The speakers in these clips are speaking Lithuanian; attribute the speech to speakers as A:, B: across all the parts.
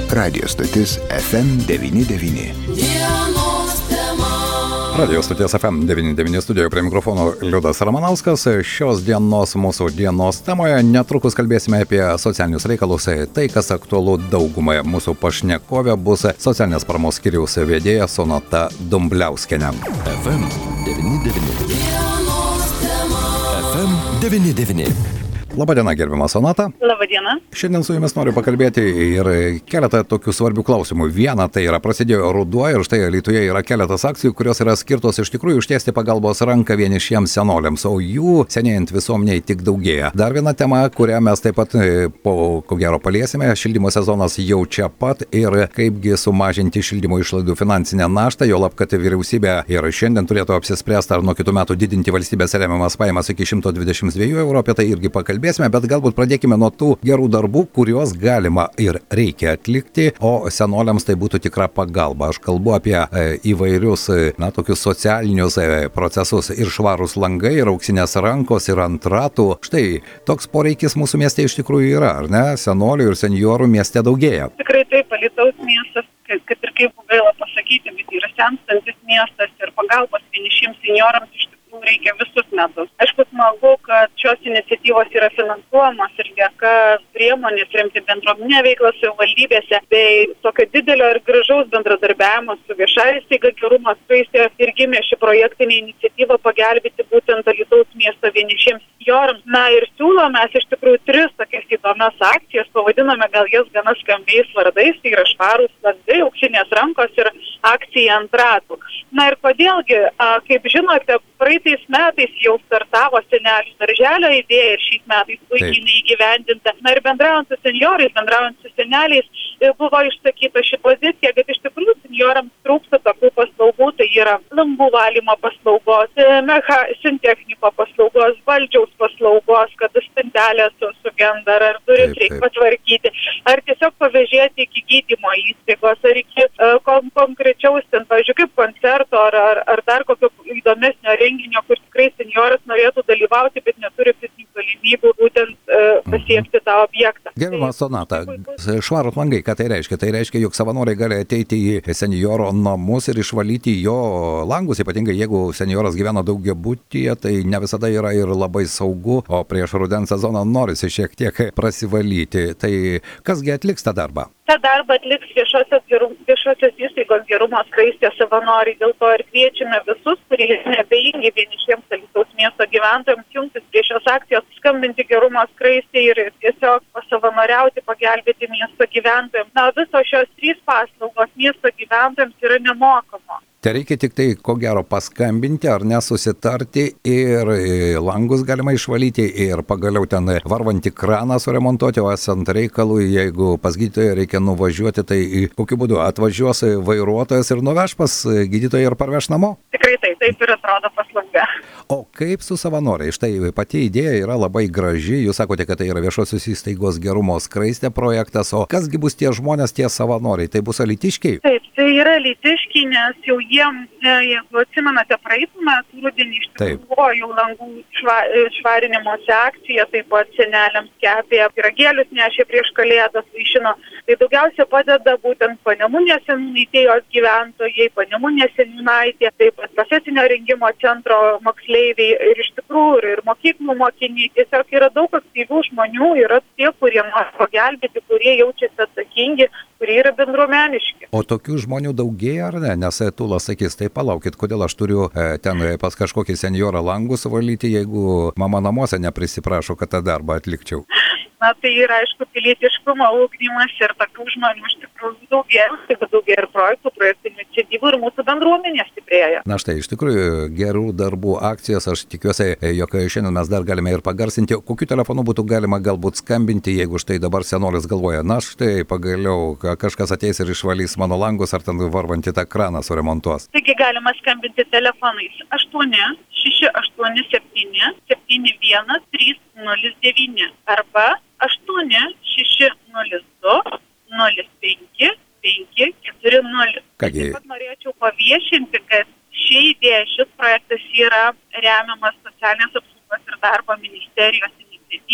A: Radio stotis FM99.
B: Radio stoties FM99 studijoje prie mikrofono Liudas Ramanauskas. Šios dienos mūsų dienos temoje netrukus kalbėsime apie socialinius reikalus. Tai, kas aktualu daugumai. Mūsų pašnekovė bus socialinės paramos skyriaus vedėja Sonata Dumbliauskienė.
C: FM99. FM99.
B: Labadiena, gerbiama Sonata.
D: Labadiena.
B: Šiandien su jumis noriu pakalbėti ir keletą tokių svarbių klausimų. Viena, tai yra prasidėjo ruduo ir štai Alytuje yra keletas akcijų, kurios yra skirtos iš tikrųjų ištiesti pagalbos ranką vienišiems senoliams, o jų senėjant visuomeniai tik daugėja. Dar viena tema, kurią mes taip pat ko gero paliesime, šildymo sezonas jau čia pat ir kaipgi sumažinti šildymo išlaidų finansinę naštą, juolab kad vyriausybė ir šiandien turėtų apsispręsti, ar nuo kitų metų didinti valstybės remiamas pajamas iki 122 eurų, apie tai irgi pakalbėsime, bet galbūt pradėkime nuo tų gerų darbų, kuriuos galima ir reikia atlikti, o senoliams tai būtų tikra pagalba. Aš kalbu apie įvairius, tokius socialinius procesus ir švarūs langai, ir auksinės rankos, ir ant ratų. Štai toks poreikis mūsų mieste iš tikrųjų yra, ar ne? Senolių ir seniorų mieste daugėja.
D: Tikrai taip, Alytaus miestas, kad ir kaip gaila pasakyti, bet yra senstantis miestas ir pagalbos vienišiems seniorams iš tikrųjų reikia visus metus. Aišku, smagu, kad šios iniciatyvos yra finansuojamos ir dėka priemonės remti bendruomeninę veiklą savivaldybėse, bei tokio didelio ir gražaus bendradarbiavimo su viešąja įstaiga Gerumo skraistė ir gimė ši projektinė iniciatyva pagelbėti būtent Alytaus miesto vienišiems senjorams. Na ir siūlome mes iš tikrųjų 3 tokias įdomias akcijas, pavadinome gal jas gana skambiais vardais, tai yra švarūs langai, auksinės rankos ir akcija ant ratų. Na ir kodėlgi, kaip žinote, praeitais metais jau startavo senelių darželio idėja ir šiais metais puikiai neįgyvendinta. Na ir bendraujant su senjorais, bendraujant su seneliais, buvo išsakyta ši pozicija, kad iš tikrųjų senjorams trūksta tokių paslaugų, tai yra langų valymo paslaugos, santechniko paslaugos, valdžiaus paslaugos, kad spintelės sugenda, ar duris reikia patvarkyti, ar tiesiog pavėžėti iki gydymo įstaigos, ar iki konkrečiaus, pavyzdžiui, kaip koncerto, ar dar kokio įdomesnio renginio, kur tikrai senjoras norėtų dalyvauti, bet neturi fizinių galimybių būtent pasiekti tą objektą.
B: Gerbiama Sonata, švarūs langai, ką tai reiškia? Tai reiškia, jog savanoriai gali ateiti į senjoro namus ir išvalyti jo langus, ypatingai jeigu senjoras gyvena daugiabutyje, tai ne visada yra ir labai saugu, o prieš rudens sezoną norisi šiek tiek prasivalyti. Tai kasgi atliks tą darbą?
D: tą darbą atliks viešosios įstaigos Gerumo skraistė savanoriai. Dėl to ir kviečiame visus, kurie neabejingi vienišiems Alytaus miesto gyventojams, jungtis prie šios akcijos, skambinti Gerumo skraistė ir tiesiog pasavanoriauti, pagelbėti miesto gyventojams. Na, visos šios 3 paslaugos miesto gyventojams yra nemokamos.
B: Tai reikia tik tai, ko gero, paskambinti ar nesusitarti ir langus galima išvalyti ir pagaliau ten varvantį kraną suremontuoti, o esant reikalui, jeigu pas gydytoją reikia nuvažiuoti, tai kokiu būdu atvažiuos vairuotojas ir nuveš pas gydytoją ir parveš namo?
D: Tikrai taip ir atrodo paslauga.
B: O kaip su savanoriai? Štai pati idėja yra labai graži, jūs sakote, kad tai yra viešosios įstaigos Gerumo skraistė projektas, o kasgi bus tie žmonės, tie savanoriai? Tai bus alytiškiai?
D: Taip, tai yra alytiškiai, nes jau jiem, jeigu atsimenate, praeitų metų rudenį iš tikrųjų buvo jau langų švarinimosi akcija, taip pat seneliams kepė pyragėlius, nešė prieš kalėdas, vaišino. Tai daugiausia padeda būtent Panemunės seniūnaitijos gyventojai, Panemunės seniūnaitė, taip pat profesinio rengimo centro moksleiviai ir iš tikrųjų ir mokyklų mokiniai. Tiesiog yra daug aktyvių žmonių, yra tie, kurie nori pagelbėti, kurie jaučiasi atsakingi, kurie yra bendruomeniški.
B: O tokių žmonių daugėja ar ne? Nes Tūlas sakys, tai palaukit, kodėl aš turiu ten pas kažkokį senjorą langus valyti, jeigu mama namuose neprisiprašo, kad tą darbą atlikčiau.
D: Na, tai yra, aišku, pilietiškumo ugdymas ir tokių žmonių iš tikrųjų daugėja, taip pat daugėja ir projektų iniciatyvų ir mūsų bendruomenė stiprėja.
B: Na štai, iš tikrųjų, gerų darbų akcijos, aš tikiuosi, jog šiandien mes dar galime ir pagarsinti. Kokiu telefonu būtų galima galbūt skambinti, jeigu štai dabar senolis galvoja, na štai, pagaliau kažkas ateis ir išvalys mano langus ar ten varvantį tą kraną suremontuos.
D: Taigi galima skambinti telefonais 8 687 71 309 arba 8-602-05-540.
B: Kągi.
D: Taip pat norėčiau paviešinti, kad ši idėja, šis projektas yra remiamas Socialinės apsaugos ir darbo ministerijos iniciatyva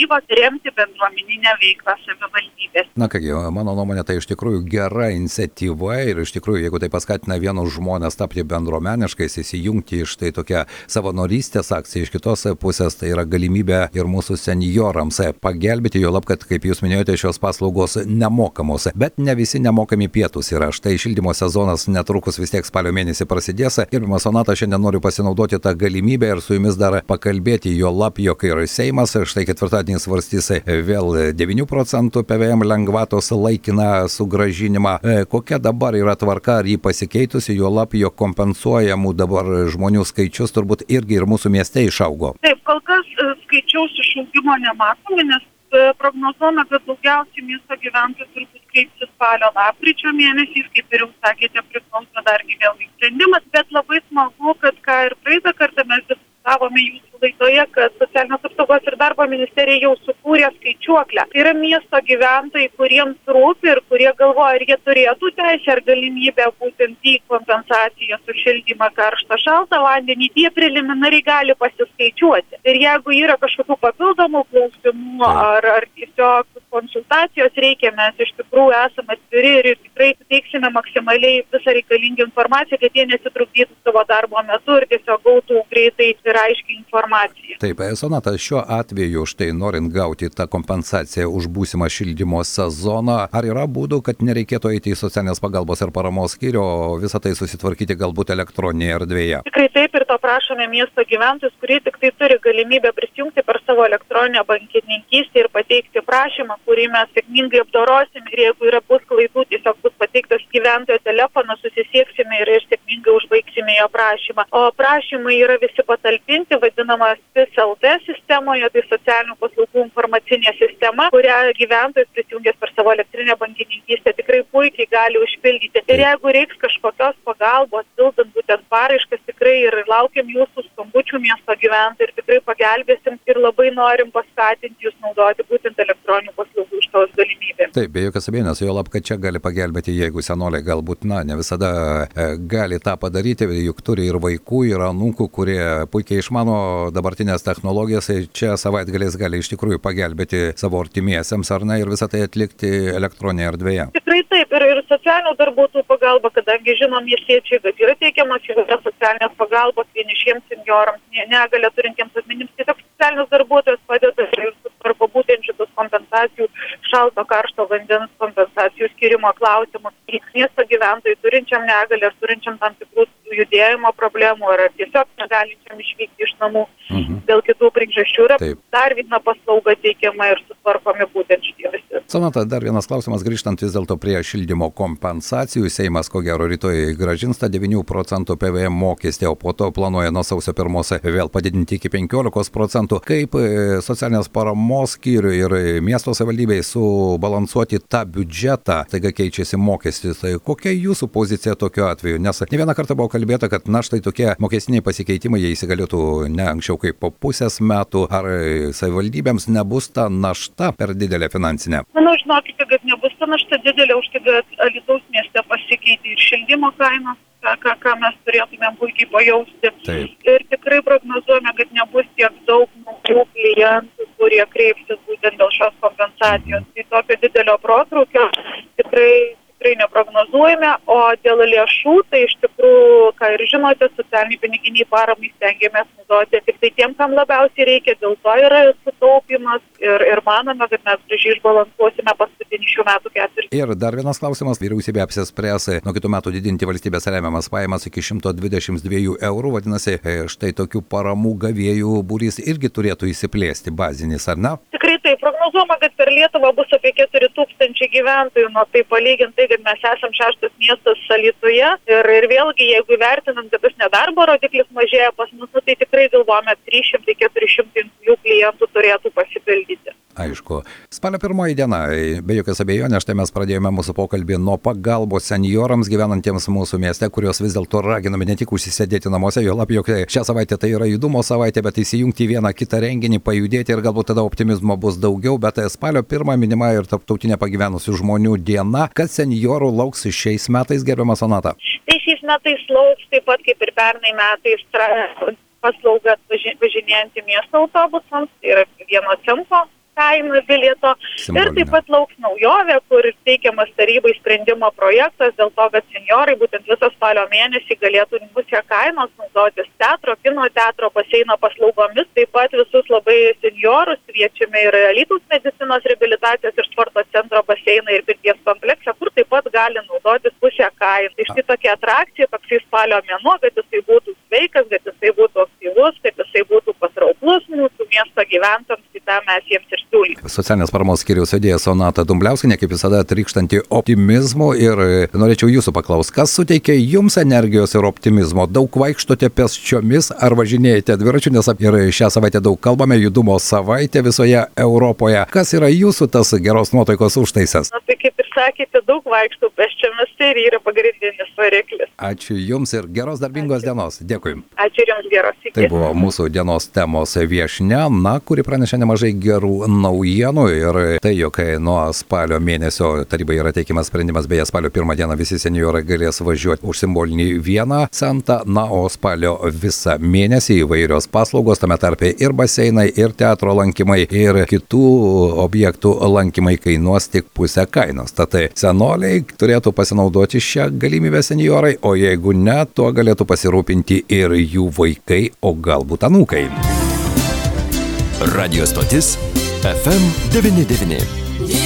D: iniciatyvos remti bendruomeninę veiklą savivaldybės.
B: Na kągi, mano nuomonė, tai iš tikrųjų gera iniciatyva ir iš tikrųjų, jeigu tai paskatina vienus žmonės tapti bendruomeniškais, įsijungti iš tai tokia savanorystės akcija, iš kitos pusės tai yra galimybė ir mūsų senjorams pagelbėti, jo lab, kad, kaip jūs minėjote, šios paslaugos nemokamos, bet ne visi nemokami pietus yra. Štai šildymo sezonas netrukus vis tiek spalio mėnesį prasidės. Gerbiamas Sonata, šiandien noriu pasinaudoti tą galimybę ir su jumis dar pakalbėti, jo lab, jog ir Seimas štai ketvirtadienį svarstys vėl 9 procentų PVM lengvatos laikiną sugrąžinimą. Kokia dabar yra tvarka, ar jį pasikeitusi, jo lab, jog kompensuojamų dabar žmonių skaičius turbūt irgi ir mūsų mieste išaugo?
D: Taip, kol kas skaičiaus išaugimo nematome, nes prognozuojame, kad daugiausiai miesto gyventojų turbūt kreipsis spalio lapkričio mėnesiais, kaip ir jau sakėte, priklauso dargi vėlgi sprendimas, bet labai smagu, kad ką ir praeitą kartą mes diskutavome jūsų laidoje, kad Socialinės apsaugos ir darbo ministerija jau sukūrė skaičiuoklę. Tai yra miesto gyventojai, kuriems rūpi ir kurie galvoja, ar jie turėtų teisę ar galimybę būtent į kompensaciją su šildymą, karštą, šaltą vandenį, jie preliminariai gali pasiskaičiuoti. Ir jeigu yra kažkokių papildomų klausimų ar tiesiog konsultacijos reikia, mes iš tikrųjų esame atviri ir tikrai teiksime maksimaliai visą reikalingą informaciją, kad jie nesitrukdytų savo darbo metu ir tiesiog gautų greitai ir aiškiai informaciją.
B: Taip, Sonata, šiuo atveju štai norint gauti tą kompensaciją už būsimą šildymo sezoną, ar yra būdų, kad nereikėtų eiti į socialinės pagalbos ir paramos skyrių, o visą tai susitvarkyti galbūt elektroninėje erdvėje?
D: Tikrai taip, ir to prašome miesto gyventojus, kurie tik tai turi galimybę prisijungti per savo elektroninę bankininkystę ir pateikti prašymą, kurį mes sėkmingai apdorosim, ir jeigu yra bus klaidų, tiesiog bus pateiktas gyventojo telefonas, susisieksime ir sėkmingai užbaigsime jo prašymą. O prašymai yra visi patalpinti, vadinama SLT sistemoje, tai socialinių paslaugų informacinė sistema, kurią gyventojas prisijungęs per savo elektrinę bankininkystę tikrai puikiai gali užpildyti. Ir jeigu reiks kažkokios pagalbos, pildant būtent paraiškas, tikrai ir laukiam jūsų skambučių miesto gyventojų ir tikrai pagelbėsim ir labai norim paskatinti jūs naudoti būtent elektroninių paslaugų iš tos galimybės.
B: Taip, be jokios abejonės, jo lab, kad čia gali pagelbėti, jeigu senoliai galbūt, ne visada gali tą padaryti, juk turi ir vaikų, ir anūkų, kurie puikiai išmano dabartinės technologijas, čia savaitgaliais gali iš tikrųjų pagelbėti savo artimiesiems, ar ne, ir visą tai atlikti elektroninėje erdvėje.
D: Tikrai taip, ir socialinių darbuotojų pagalba, kadangi žinom miestiečiai, kad yra teikiamas įvairios socialinės pagalbos vienišiems senjorams, negalią turintiems asmenims, tiesiog socialinis darbuotojas padeda ir sutvarko būtent šitus kompensacijų, šalto karšto vandens kompensacijų skirimo klausimus. Miesto gyventojai turinčiam negalią ar turinčiam tam tikrus judėjimo problemų ar tiesiog negalinčiam išvykti iš namų dėl kitų priežasčių yra dar viena paslauga teikiama ir sutvarkomi būtent šitie visi.
B: Sonata, dar vienas klausimas, grįžtant vis dėlto prie šildymo kompensacijų. Seimas, ko gero, rytoj grąžins tą 9 procentų PVM mokestį, o po to planuoja nuo sausio 1 vėl padidinti iki 15 procentų. Kaip socialinės paramos skyriui ir miesto savivaldybei subalansuoti tą biudžetą, taigi keičiasi mokestis. Tai kokia jūsų pozicija tokiu atveju? Nes ne vieną kartą buvo kalbėta, kad štai tokie mokestiniai pasikeitimai, jie įsigaliotų ne anksčiau kaip po pusės metų. Ar savivaldybėms nebus ta našta per didelė finansinė?
D: Manau, žinokite, kad nebus ta našta didelė, už tai, kad Alytaus mieste pasikeitė ir šildymo kainos, ką mes turėtumėm puikiai pajausti.
B: Taip.
D: Ir tikrai prognozuojame, kad nebus tiek daug naujų klientų, kurie kreipsis būtent dėl šios kompensacijos. Tai tokio didelio protrūkio tikrai neprognozuojame, o dėl lėšų, tai iš tikrųjų, ką ir žinote, socialiniai piniginiai paramai stengiamės naudoti tik tai tiem, kam labiausiai reikia, dėl to yra sutaupimas ir manome, kad mes gražiai išbalansuosime paskutinį šių metų ketvirtį.
B: Ir dar vienas klausimas, vyriausybė apsispręs nuo kitų metų didinti valstybės remiamas pajamas iki 122 eurų, vadinasi, štai tokių paramų gavėjų būrys irgi turėtų įsiplėsti, bazinis, ar ne?
D: Tikrai tai prognozuojama, kad per Lietuvą bus apie 4000 gyventojų, nuo tai palyginti, kad mes esam 6 miestas Alytuje ir vėlgi, jeigu vertinant, kad tas nedarbo rodiklis mažėja pas mus, tai tikrai galvojame, 300-400 klientų turėtų pasipildyti.
B: Aišku. Spalio 1 diena, be jokios abejonės, štai mes pradėjome mūsų pokalbį nuo pagalbos senjorams gyvenantiems mūsų mieste, kurios vis dėlto raginame ne tik užsisėdėti namuose, jo lab, jog šią savaitę tai yra judumo savaitė, bet įsijungti į vieną kitą renginį, pajudėti ir galbūt tada optimizmo bus daugiau, bet spalio 1 minima ir tarptautinė pagyvenusių žmonių diena. Kas senjorų lauks šiais metais, gerbiama Sonata?
D: Tai šiais metais lauks taip pat kaip ir pernai metais paslauga važinėjantį miesto autobusams, tai yra 1 cento kaina bilieto.
B: Simbolinė.
D: Ir taip pat lauks naujovė, kur teikiamas tarybai sprendimo projektas dėl to, kad senjorai būtent visą spalio mėnesį galėtų pusę kainos naudotis teatro, kino teatro, baseino paslaugomis. Taip pat visus labai senjorus kviečiame ir Alytaus medicinos reabilitacijos ir sporto centro baseiną ir pirties kompleksą, kur taip pat gali naudotis pusę kainos. Tai štai tokia atrakcija, toksai spalio mėnuo, kad jisai būtų sveikas, kad jisai būtų aktyvus, kad jisai būtų patrauklus mūsų miesto gyventojams, tai tą mes jiems ir siūlysime.
B: Socialinės paramos skyriaus vedėja Sonata Dumbliauskienė, kaip visada, trykštanti optimizmu ir norėčiau jūsų paklausti, kas suteikia jums energijos ir optimizmo? Daug vaikštote pėsčiomis ar važinėjate dviračiu, nes ir šią savaitę daug kalbame, judumo savaitė visoje Europoje. Kas yra jūsų tas geros nuotaikos užtaisas?
D: Na, tai kaip ir sakėte, daug vaikštų pėsčiomis, tai ir yra pagrindinis variklis.
B: Ačiū jums ir geros darbingos dienos. Dėkui.
D: Ačiū ir jums geros. Iki.
B: Tai buvo mūsų dienos temos viešnia, kuri pranešė nemažai gerų naujienų ir tai, jog nuo spalio mėnesio tarybai yra teikiamas sprendimas, beje, spalio 1 dieną visi senjorai galės važiuoti už simbolinį 1 centą, o spalio visą mėnesį įvairios paslaugos, tame tarpe ir baseinai, ir teatro lankymai, ir kitų objektų lankymai kainuos tik pusę kainos. Tad senoliai turėtų pasinaudoti šią galimybę senjorai, o jeigu ne, tuo galėtų pasirūpinti ir jų vaikai, o galbūt anūkai.
C: Radio stotis FM 99.